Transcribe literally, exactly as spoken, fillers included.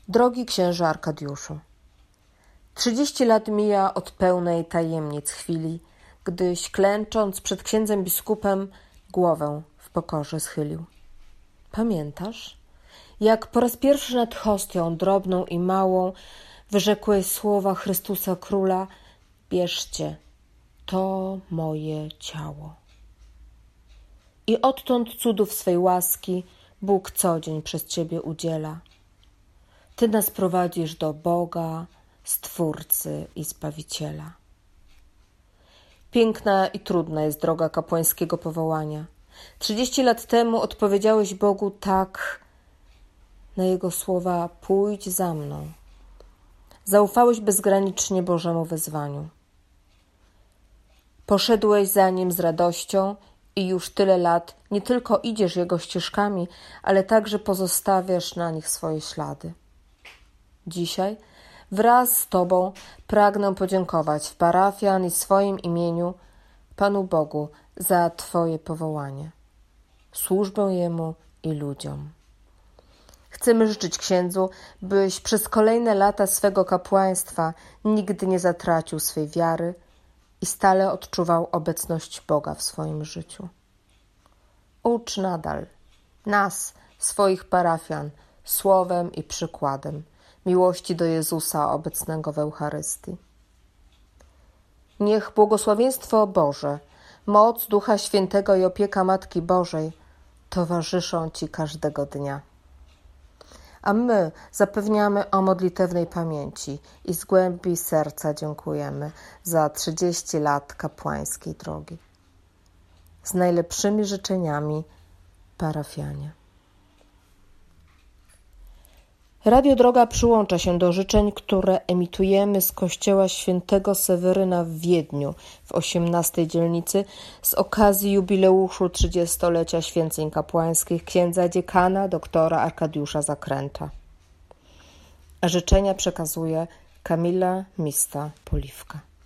Drogi księże Arkadiuszu, trzydzieści lat mija od pełnej tajemnic chwili, gdyś klęcząc przed księdzem biskupem głowę w pokorze schylił. Pamiętasz, jak po raz pierwszy nad hostią drobną i małą wyrzekłeś słowa Chrystusa Króla: bierzcie, to moje ciało. I odtąd cudów swej łaski Bóg co dzień przez Ciebie udziela. Ty nas prowadzisz do Boga, Stwórcy i Zbawiciela. Piękna i trudna jest droga kapłańskiego powołania. Trzydzieści lat temu odpowiedziałeś Bogu tak na Jego słowa: pójdź za mną. Zaufałeś bezgranicznie Bożemu wezwaniu. Poszedłeś za Nim z radością i już tyle lat nie tylko idziesz Jego ścieżkami, ale także pozostawiasz na nich swoje ślady. Dzisiaj wraz z Tobą pragnę podziękować w parafian i swoim imieniu Panu Bogu za Twoje powołanie, służbę Jemu i ludziom. Chcemy życzyć księdzu, byś przez kolejne lata swego kapłaństwa nigdy nie zatracił swej wiary i stale odczuwał obecność Boga w swoim życiu. Ucz nadal nas, swoich parafian, słowem i przykładem miłości do Jezusa obecnego w Eucharystii. Niech błogosławieństwo Boże, moc Ducha Świętego i opieka Matki Bożej towarzyszą Ci każdego dnia. A my zapewniamy o modlitewnej pamięci i z głębi serca dziękujemy za trzydzieści lat kapłańskiej drogi. Z najlepszymi życzeniami, parafianie. Radio Droga przyłącza się do życzeń, które emitujemy z kościoła świętego Seweryna w Wiedniu w osiemnastej dzielnicy z okazji jubileuszu trzydziestolecia święceń kapłańskich księdza dziekana doktora Arkadiusza Zakręta. A życzenia przekazuje Kamila Mista-Poliwka.